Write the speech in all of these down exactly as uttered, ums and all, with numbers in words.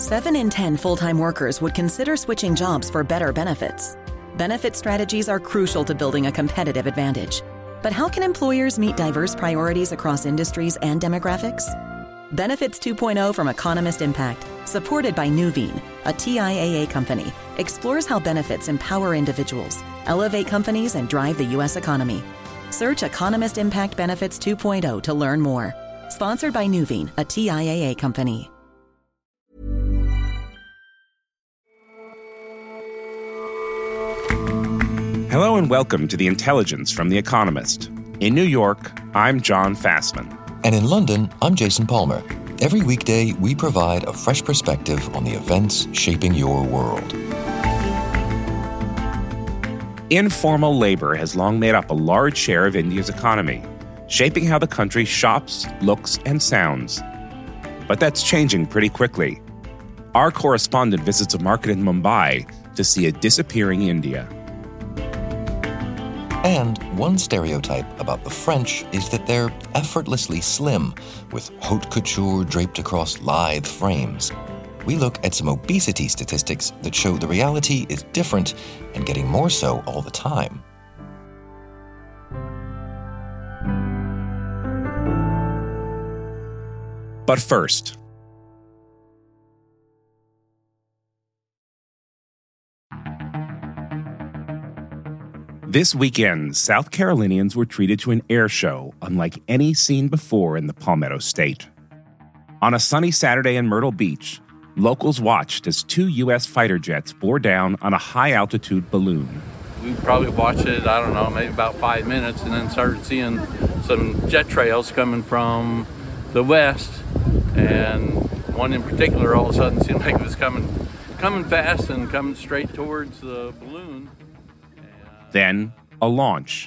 Seven in ten full-time workers would consider switching jobs for better benefits. Benefit strategies are crucial to building a competitive advantage. But how can employers meet diverse priorities across industries and demographics? Benefits two point oh from Economist Impact, supported by Nuveen, a T I A A company, explores how benefits empower individuals, elevate companies, and drive the U S economy. Search Economist Impact Benefits two point oh to learn more. Sponsored by Nuveen, a T I A A company. Hello and welcome to The Intelligence from The Economist. In New York, I'm John Fassman. And in London, I'm Jason Palmer. Every weekday, we provide a fresh perspective on the events shaping your world. Informal labor has long made up a large share of India's economy, shaping how the country shops, looks, and sounds. But that's changing pretty quickly. Our correspondent visits a market in Mumbai to see a disappearing India. And one stereotype about the French is that they're effortlessly slim, with haute couture draped across lithe frames. We look at some obesity statistics that show the reality is different and getting more so all the time. But first, this weekend, South Carolinians were treated to an air show unlike any seen before in the Palmetto State. On a sunny Saturday in Myrtle Beach, locals watched as two U S fighter jets bore down on a high-altitude balloon. We probably watched it, I don't know, maybe about five minutes, and then started seeing some jet trails coming from the west, and one in particular all of a sudden seemed like it was coming, coming fast and coming straight towards the balloon. Then, a launch.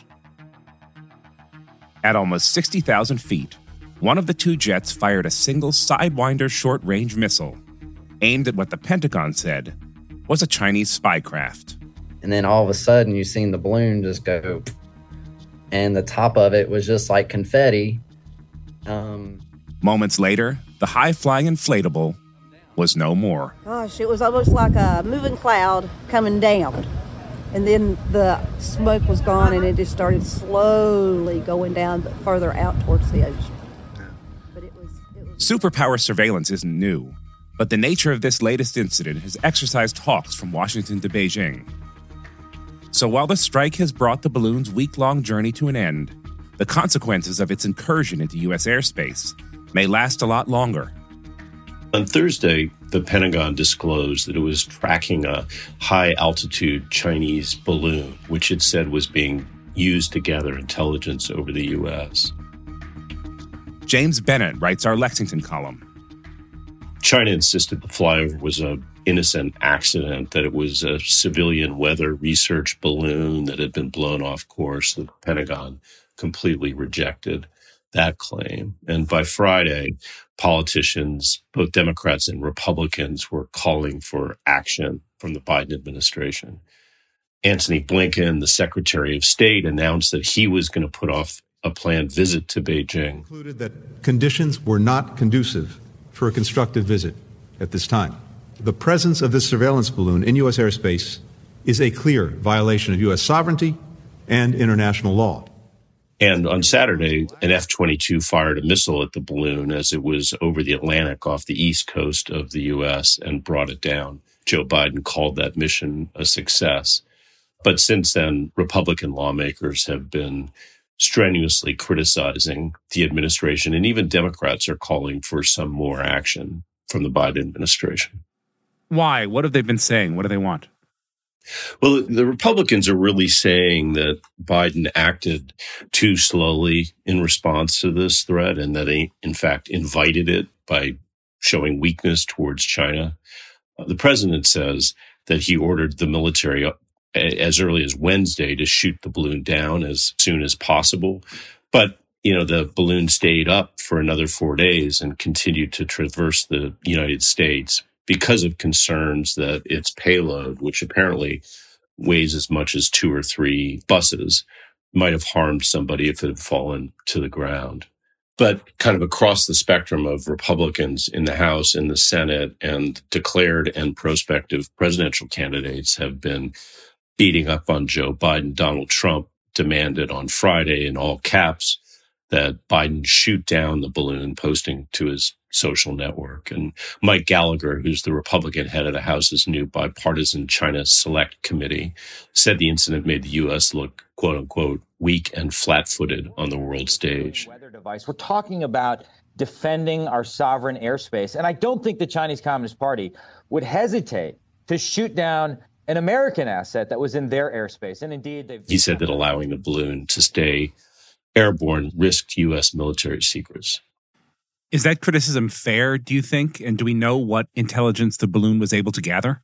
At almost sixty thousand feet, one of the two jets fired a single Sidewinder short-range missile, aimed at what the Pentagon said was a Chinese spy craft. And then all of a sudden, you seen the balloon just go, and the top of it was just like confetti. Um, Moments later, the high-flying inflatable was no more. Gosh, it was almost like a moving cloud coming down. And then the smoke was gone, and it just started slowly going down further out towards the ocean. But it was, it was Superpower surveillance isn't new, but the nature of this latest incident has exercised hawks from Washington to Beijing. So while the strike has brought the balloon's week-long journey to an end, the consequences of its incursion into U S airspace may last a lot longer. On Thursday, the Pentagon disclosed that it was tracking a high-altitude Chinese balloon, which it said was being used to gather intelligence over the U S. James Bennett writes our Lexington column. China insisted the flyover was an innocent accident, that it was a civilian weather research balloon that had been blown off course. The Pentagon completely rejected that claim. And by Friday, politicians, both Democrats and Republicans, were calling for action from the Biden administration. Antony Blinken, the Secretary of State, announced that he was going to put off a planned visit to Beijing. Concluded that conditions were not conducive for a constructive visit at this time. The presence of this surveillance balloon in U S airspace is a clear violation of U S sovereignty and international law. And on Saturday, an F twenty-two fired a missile at the balloon as it was over the Atlantic off the east coast of the U S and brought it down. Joe Biden called that mission a success. But since then, Republican lawmakers have been strenuously criticizing the administration, and even Democrats are calling for some more action from the Biden administration. Why? What have they been saying? What do they want? Well, the Republicans are really saying that Biden acted too slowly in response to this threat, and that he, in fact, invited it by showing weakness towards China. Uh, the president says that he ordered the military as early as Wednesday to shoot the balloon down as soon as possible. But, you know, the balloon stayed up for another four days and continued to traverse the United States because of concerns that its payload, which apparently weighs as much as two or three buses, might have harmed somebody if it had fallen to the ground. But kind of across the spectrum of Republicans in the House, in the Senate, and declared and prospective presidential candidates have been beating up on Joe Biden. Donald Trump demanded on Friday in all caps that Biden shoot down the balloon, posting to his social network. And Mike Gallagher, who's the Republican head of the House's new bipartisan China Select Committee, said the incident made the U S look, quote unquote, weak and flat-footed on the world stage. Weather device. We're talking about defending our sovereign airspace. And I don't think the Chinese Communist Party would hesitate to shoot down an American asset that was in their airspace. And indeed, they've... He said that allowing the balloon to stay airborne risked U S military secrets. Is that criticism fair, do you think? And do we know what intelligence the balloon was able to gather?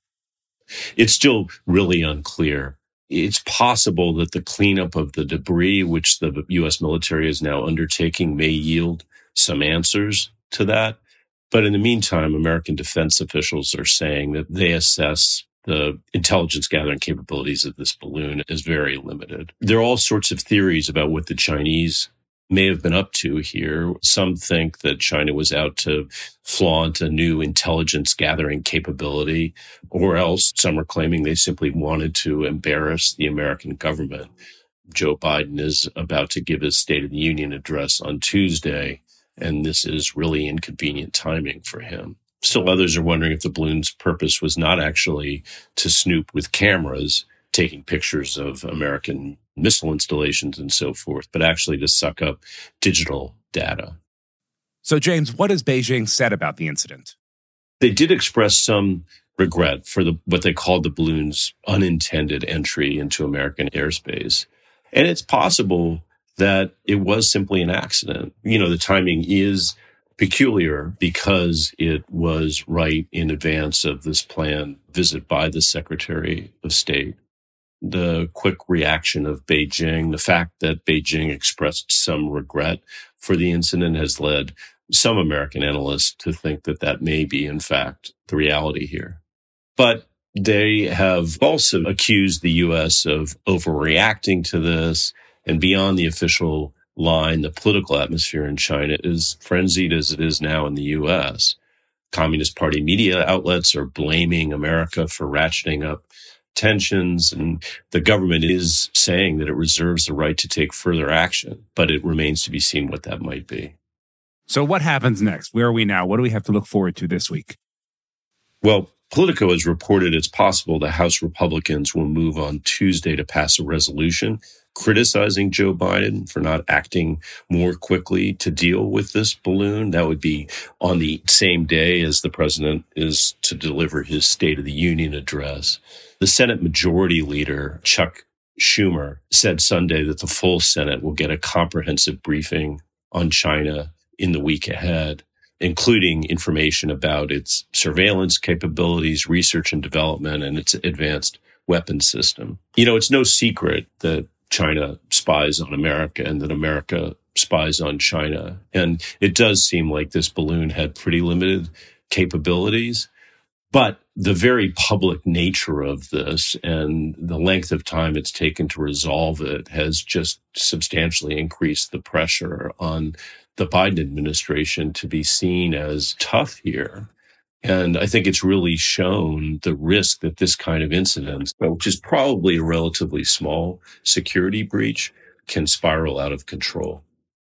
It's still really unclear. It's possible that the cleanup of the debris, which the U S military is now undertaking, may yield some answers to that. But in the meantime, American defense officials are saying that they assess the intelligence gathering capabilities of this balloon as very limited. There are all sorts of theories about what the Chinese may have been up to here. Some think that China was out to flaunt a new intelligence gathering capability, or else some are claiming they simply wanted to embarrass the American government. Joe Biden is about to give his State of the Union address on Tuesday, and this is really inconvenient timing for him. Still, others are wondering if the balloon's purpose was not actually to snoop with cameras, taking pictures of American missile installations and so forth, but actually to suck up digital data. So, James, what has Beijing said about the incident? They did express some regret for the what they called the balloon's unintended entry into American airspace. And it's possible that it was simply an accident. You know, the timing is peculiar because it was right in advance of this planned visit by the Secretary of State. The quick reaction of Beijing, the fact that Beijing expressed some regret for the incident, has led some American analysts to think that that may be, in fact, the reality here. But they have also accused the U S of overreacting to this, and beyond the official line, the political atmosphere in China is frenzied as it is now in the U S. Communist Party media outlets are blaming America for ratcheting up tensions, and the government is saying that it reserves the right to take further action, but it remains to be seen what that might be. So what happens next? Where are we now? What do we have to look forward to this week? Well, Politico has reported it's possible the House Republicans will move on Tuesday to pass a resolution criticizing Joe Biden for not acting more quickly to deal with this balloon. That would be on the same day as the president is to deliver his State of the Union address. The Senate Majority Leader, Chuck Schumer, said Sunday that the full Senate will get a comprehensive briefing on China in the week ahead, including information about its surveillance capabilities, research and development, and its advanced weapons system. You know, it's no secret that China spies on America and that America spies on China. And it does seem like this balloon had pretty limited capabilities. But the very public nature of this and the length of time it's taken to resolve it has just substantially increased the pressure on the Biden administration to be seen as tough here. And I think it's really shown the risk that this kind of incident, which is probably a relatively small security breach, can spiral out of control.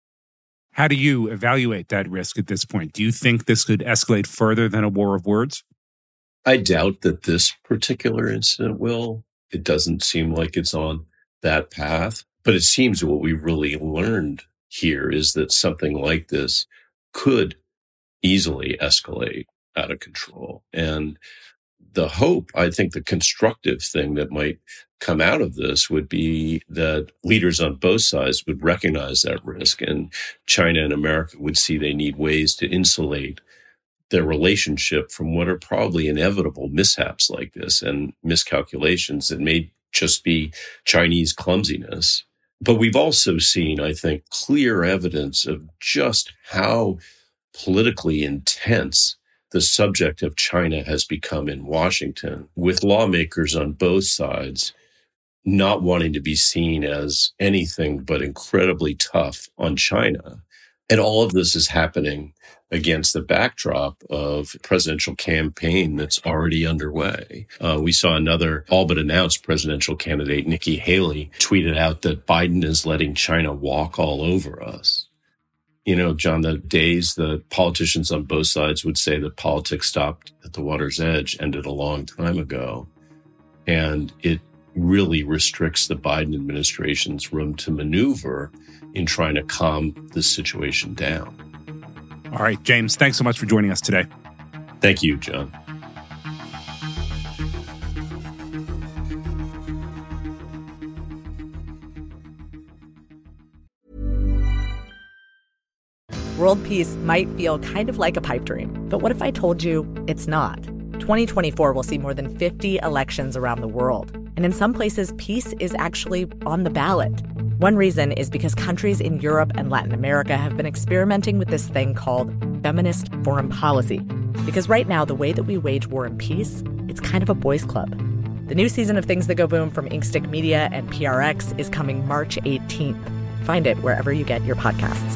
How do you evaluate that risk at this point? Do you think this could escalate further than a war of words? I doubt that this particular incident will. It doesn't seem like it's on that path. But it seems what we've really learned here is that something like this could easily escalate out of control. And the hope, I think the constructive thing that might come out of this would be that leaders on both sides would recognize that risk, and China and America would see they need ways to insulate their relationship from what are probably inevitable mishaps like this and miscalculations that may just be Chinese clumsiness. But we've also seen, I think, clear evidence of just how politically intense the subject of China has become in Washington, with lawmakers on both sides not wanting to be seen as anything but incredibly tough on China. And all of this is happening against the backdrop of a presidential campaign that's already underway. Uh, we saw another all but announced presidential candidate, Nikki Haley, tweeted out that Biden is letting China walk all over us. You know, John, the days the politicians on both sides would say that politics stopped at the water's edge ended a long time ago. And it really restricts the Biden administration's room to maneuver in trying to calm this situation down. All right, James, thanks so much for joining us today. Thank you, John. World peace might feel kind of like a pipe dream, but what if I told you it's not? twenty twenty-four will see more than fifty elections around the world. And in some places, peace is actually on the ballot. One reason is because countries in Europe and Latin America have been experimenting with this thing called feminist foreign policy. Because right now, the way that we wage war and peace, it's kind of a boys' club. The new season of Things That Go Boom from Inkstick Media and P R X is coming March eighteenth. Find it wherever you get your podcasts.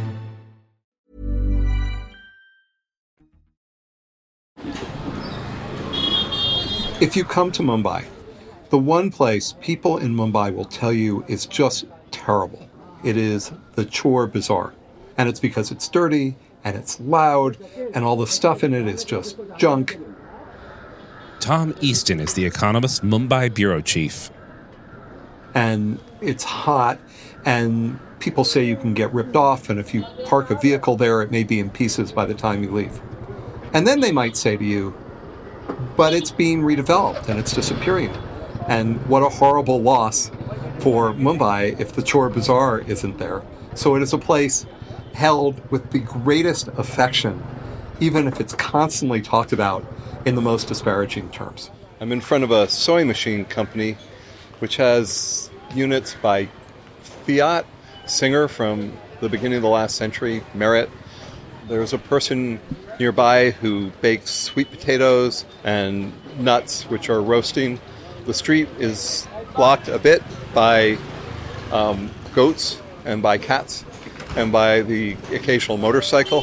If you come to Mumbai, the one place people in Mumbai will tell you is just terrible. It is the Chor Bazaar. And it's because it's dirty and it's loud and all the stuff in it is just junk. Tom Easton is the Economist Mumbai bureau chief. And it's hot and people say you can get ripped off, and if you park a vehicle there, it may be in pieces by the time you leave. And then they might say to you, but it's being redeveloped and it's disappearing. And what a horrible loss for Mumbai if the Chor Bazaar isn't there. So it is a place held with the greatest affection, even if it's constantly talked about in the most disparaging terms. I'm in front of a sewing machine company, which has units by Fiat, Singer from the beginning of the last century, Merit. There's a person nearby who bakes sweet potatoes and nuts, which are roasting. The street is blocked a bit by um, goats and by cats and by the occasional motorcycle.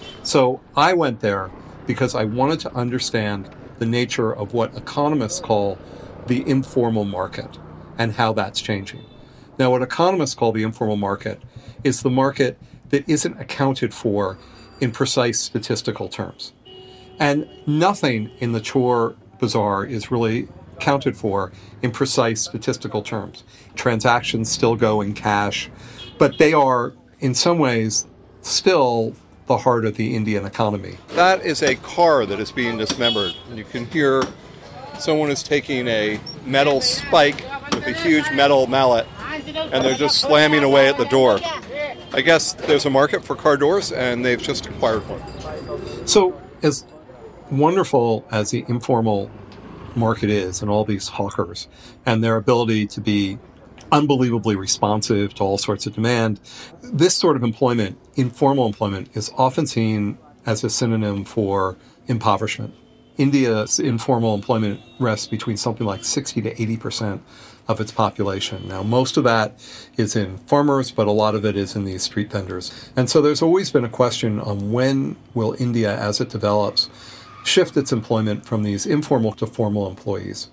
So I went there because I wanted to understand the nature of what economists call the informal market and how that's changing. Now, what economists call the informal market is the market that isn't accounted for in precise statistical terms. And nothing in the Chor Bazaar is really accounted for in precise statistical terms. Transactions still go in cash, but they are, in some ways, still the heart of the Indian economy. That is a car that is being dismembered. And you can hear someone is taking a metal spike with a huge metal mallet, and they're just slamming away at the door. I guess there's a market for car doors, and they've just acquired one. So as wonderful as the informal market is, and all these hawkers, and their ability to be unbelievably responsive to all sorts of demand, this sort of employment, informal employment, is often seen as a synonym for impoverishment. India's informal employment rests between something like sixty to eighty percent of its population. Now, most of that is in farmers, but a lot of it is in these street vendors. And so there's always been a question on when will India, as it develops, shift its employment from these informal to formal employees.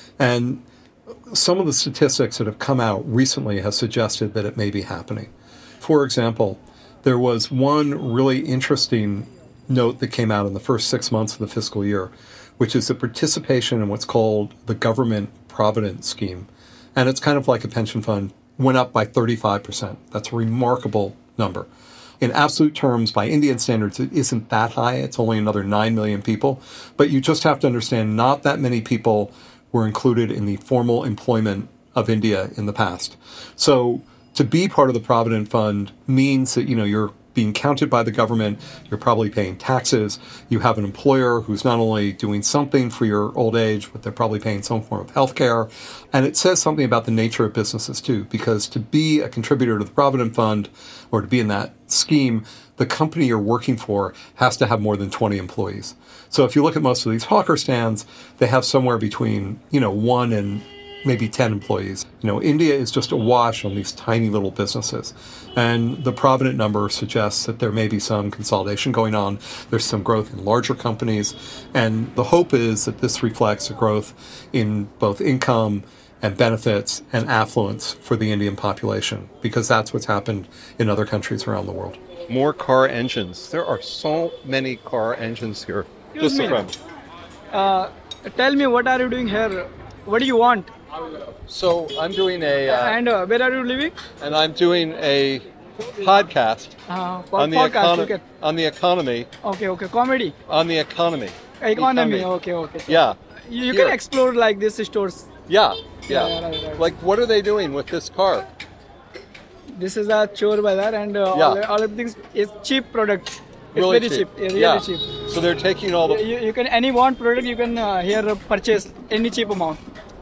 And some of the statistics that have come out recently have suggested that it may be happening. For example, there was one really interesting note that came out in the first six months of the fiscal year, which is the participation in what's called the Government Provident Scheme. And it's kind of like a pension fund, went up by thirty-five percent. That's a remarkable number. In absolute terms, by Indian standards, it isn't that high. It's only another nine million people. But you just have to understand not that many people were included in the formal employment of India in the past. So to be part of the Provident Fund means that, you know, you're being counted by the government, you're probably paying taxes, you have an employer who's not only doing something for your old age, but they're probably paying some form of health care. And it says something about the nature of businesses too, because to be a contributor to the Provident Fund or to be in that scheme, the company you're working for has to have more than twenty employees. So if you look at most of these hawker stands, they have somewhere between, you know, one and maybe ten employees. You know, India is just awash on these tiny little businesses. And the Provident number suggests that there may be some consolidation going on. There's some growth in larger companies. And the hope is that this reflects a growth in both income and benefits and affluence for the Indian population, because that's what's happened in other countries around the world. More car engines. There are so many car engines here. Just a friend. Uh, tell me, what are you doing here? What do you want? So I'm doing a... Uh, and uh, where are you living? And I'm doing a podcast uh, on, the podcast econo- on the economy. Okay, okay. Comedy? On the economy. Economy, economy. okay, okay. Yeah. You, you can explore like these stores. Yeah, yeah. yeah right, right. Like, what are they doing with this car? This is a Chor Bazaar, and uh, yeah. all, all of things is cheap product. It's really very cheap. cheap. Really yeah. cheap. So they're taking all the... You, you can, any want product, you can uh, here purchase any cheap amount.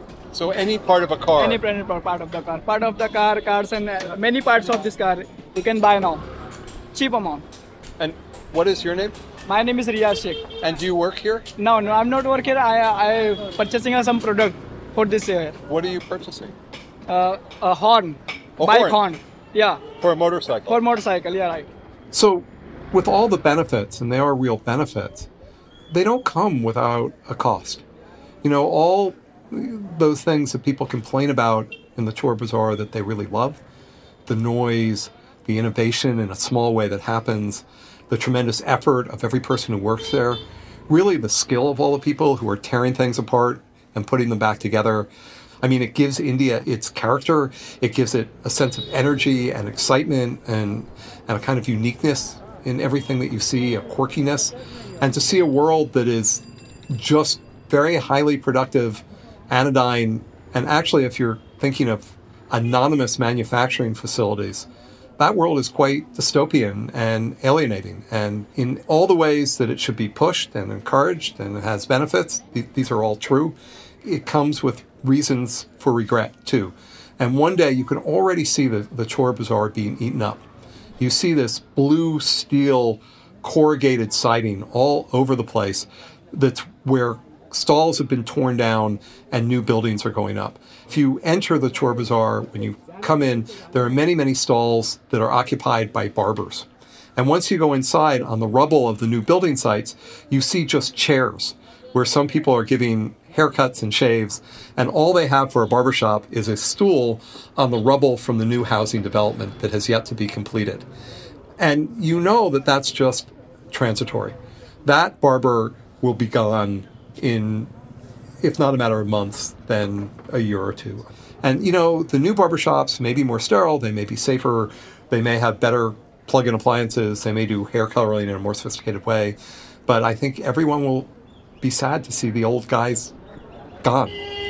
So any part of a car? Any part of the car. Part of the car, cars and uh, many parts of this car you can buy now. Cheap amount. And what is your name? My name is Riyaz Sheikh. And do you work here? No, no, I'm not working here. I I purchasing uh, some product for this year. What are you purchasing? Uh, a horn. A Bike horn? horn. Yeah. For a motorcycle? For motorcycle, yeah, right. So with all the benefits, and they are real benefits, they don't come without a cost. You know, all those things that people complain about in the Chor Bazaar that they really love, the noise, the innovation in a small way that happens, the tremendous effort of every person who works there, really the skill of all the people who are tearing things apart and putting them back together. I mean, it gives India its character, it gives it a sense of energy and excitement and, and a kind of uniqueness in everything that you see, a quirkiness. And to see a world that is just very highly productive, anodyne, and actually if you're thinking of anonymous manufacturing facilities, that world is quite dystopian and alienating. And in all the ways that it should be pushed and encouraged and it has benefits, th- these are all true, it comes with reasons for regret too. And one day you can already see the, the Chor Bazaar being eaten up. You see this blue steel corrugated siding all over the place that's where stalls have been torn down and new buildings are going up. If you enter the Chor Bazaar, when you come in, there are many, many stalls that are occupied by barbers. And once you go inside on the rubble of the new building sites, you see just chairs where some people are giving haircuts and shaves, and all they have for a barbershop is a stool on the rubble from the new housing development that has yet to be completed. And you know that that's just transitory. That barber will be gone in, if not a matter of months, then a year or two. And, you know, the new barbershops may be more sterile, they may be safer, they may have better plug-in appliances, they may do hair coloring in a more sophisticated way, but I think everyone will be sad to see the old guys gone.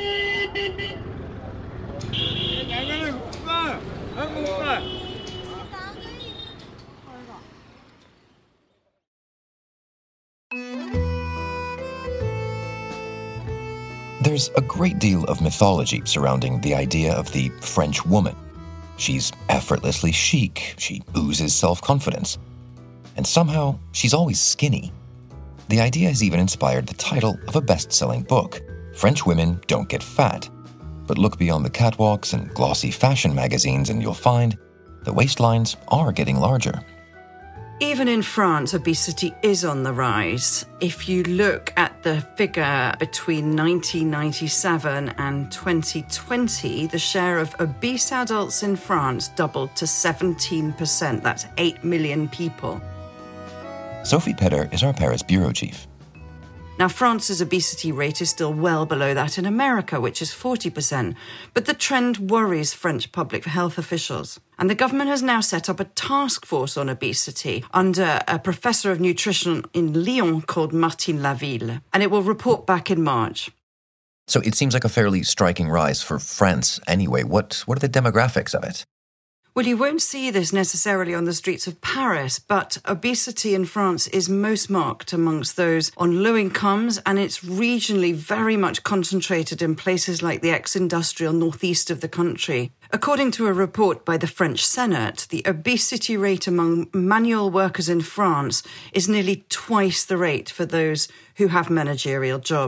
There's a great deal of mythology surrounding the idea of the French woman. She's effortlessly chic, she oozes self-confidence, and somehow she's always skinny. The idea has even inspired the title of a best-selling book, French Women Don't Get Fat. But look beyond the catwalks and glossy fashion magazines and you'll find the waistlines are getting larger. Even in France, obesity is on the rise. If you look at the figure between nineteen ninety-seven and twenty twenty, the share of obese adults in France doubled to seventeen percent. That's eight million people. Sophie Petter is our Paris bureau chief. Now, France's obesity rate is still well below that in America, which is forty percent. But the trend worries French public health officials. And the government has now set up a task force on obesity under a professor of nutrition in Lyon called Martine Laville. And it will report back in March. So it seems like a fairly striking rise for France anyway. What, what are the demographics of it? Well, you won't see this necessarily on the streets of Paris, but obesity in France is most marked amongst those on low incomes, and it's regionally very much concentrated in places like the ex-industrial northeast of the country. According to a report by the French Senate, the obesity rate among manual workers in France is nearly twice the rate for those who have managerial jobs.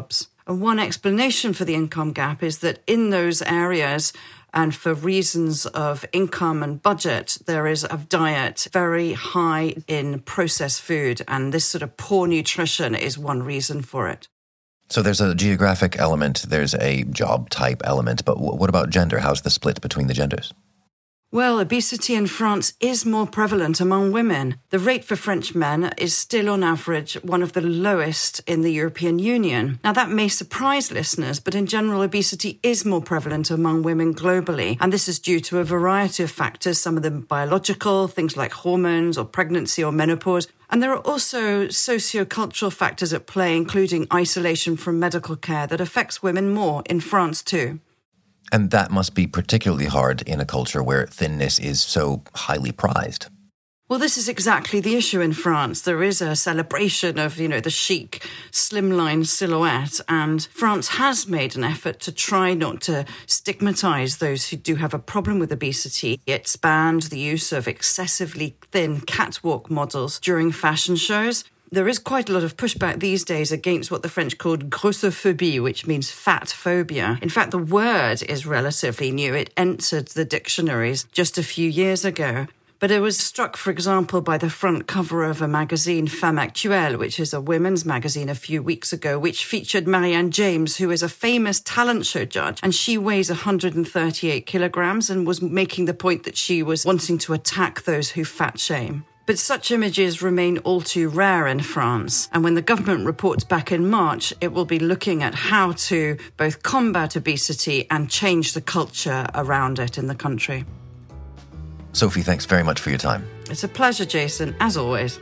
And one explanation for the income gap is that in those areas, and for reasons of income and budget, there is a diet very high in processed food. And this sort of poor nutrition is one reason for it. So there's a geographic element, there's a job type element, but w- what about gender? How's the split between the genders? Well, obesity in France is more prevalent among women. The rate for French men is still on average one of the lowest in the European Union. Now, that may surprise listeners, but in general, obesity is more prevalent among women globally. And this is due to a variety of factors, some of them biological, things like hormones or pregnancy or menopause. And there are also socio-cultural factors at play, including isolation from medical care that affects women more in France too. And that must be particularly hard in a culture where thinness is so highly prized. Well, this is exactly the issue in France. There is a celebration of, you know, the chic, slimline silhouette, and France has made an effort to try not to stigmatise those who do have a problem with obesity. It's banned the use of excessively thin catwalk models during fashion shows. There is quite a lot of pushback these days against what the French called grossophobie, which means fat phobia. In fact, the word is relatively new. It entered the dictionaries just a few years ago. But it was struck, for example, by the front cover of a magazine, Femme Actuelle, which is a women's magazine a few weeks ago, which featured Marianne James, who is a famous talent show judge. And she weighs one hundred thirty-eight kilograms and was making the point that she was wanting to attack those who fat shame. But such images remain all too rare in France. And when the government reports back in March, it will be looking at how to both combat obesity and change the culture around it in the country. Sophie, thanks very much for your time. It's a pleasure, Jason, as always.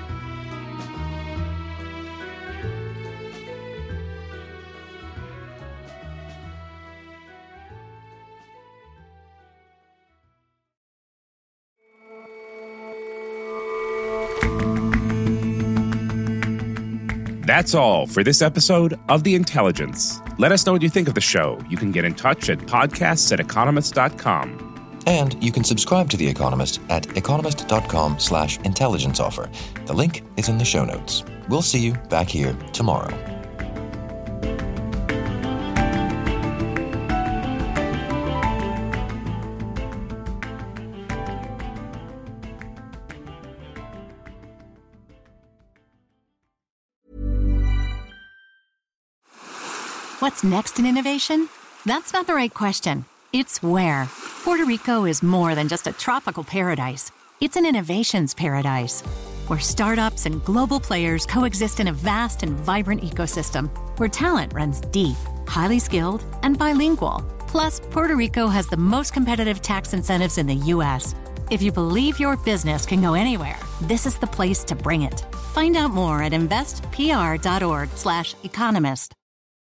That's all for this episode of The Intelligence. Let us know what you think of the show. You can get in touch at podcasts at economist dot com. And you can subscribe to The Economist at economist.com slash intelligence offer. The link is in the show notes. We'll see you back here tomorrow. What's next in innovation? That's not the right question. It's where. Puerto Rico is more than just a tropical paradise. It's an innovations paradise, where startups and global players coexist in a vast and vibrant ecosystem, where talent runs deep, highly skilled, and bilingual. Plus, Puerto Rico has the most competitive tax incentives in the U S. If you believe your business can go anywhere, this is the place to bring it. Find out more at investpr.org slash economist.